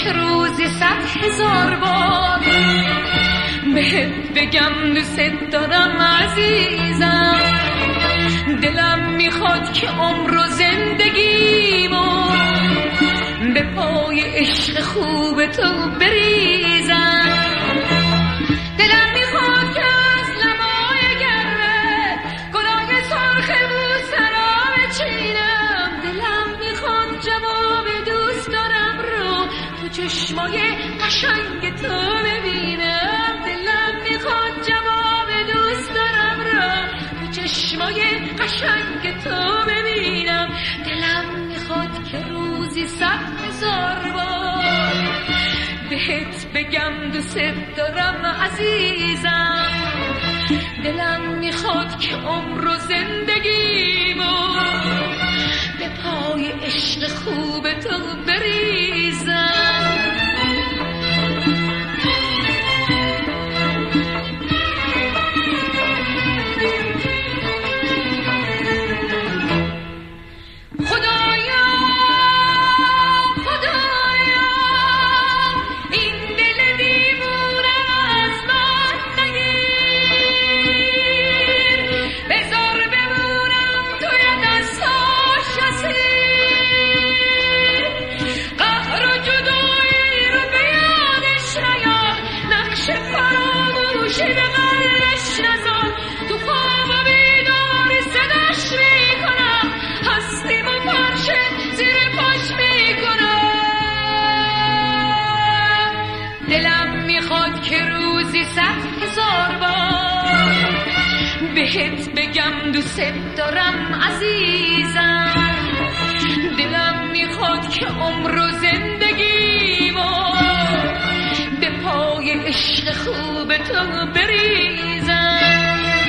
که روزی 100,000 بار بهت بگم دوست دارم عزیزم. دلم میخواد که عمر و زندگیمو به پای عشق خوب تو بریزم. دلم میخواد که از لبای گرمه گلای سرخ بوسرا بچینم. دلم میخواد جواب دوست دارم رو تو چشمای قشنگ تو ببینم. دلم میخواد جواب دوست دارم رو تو چشمای قشنگ تو ببینم. دلم میخواد که روزی 100,000 بار بهت بگم دوست دارم عزیزم. دلم میخواد که عمر و زندگیمو به پای عشق خوب تو بریزم. بهت بگم دوست دارم عزیزم. دلم میخواد که عمر و زندگیمو به پای عشق خوب تو بریزم.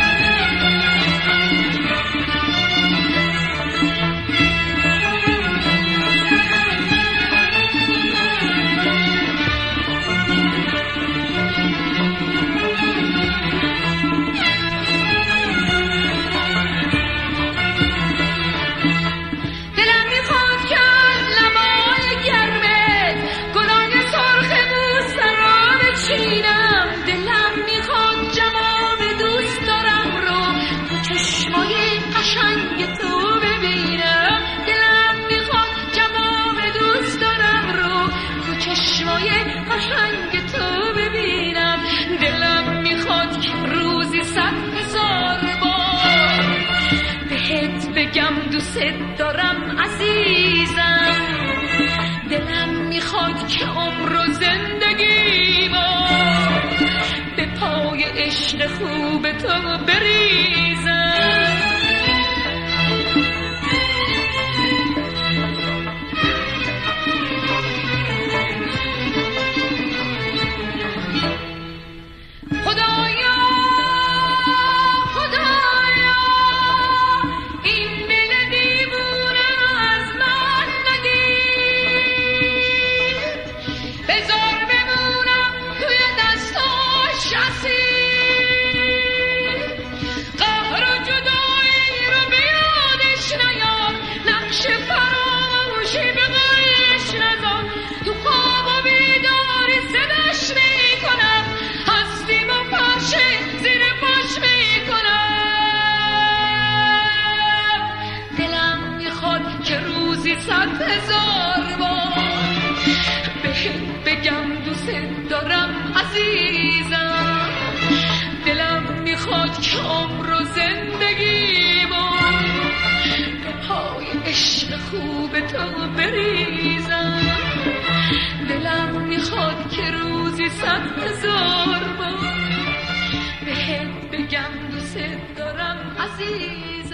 دوست دارم عزیزم. دلم میخواد که عمر و زندگیمو به پای عشق خوب تو بریزم. بگم دوست دارم عزیزم. دلم میخواد که عمر و زندگیمو به پای عشق خوب تو بریزم. دلم میخواد که روزی 100,000 بار بهت بگم دوست دارم عزیزم.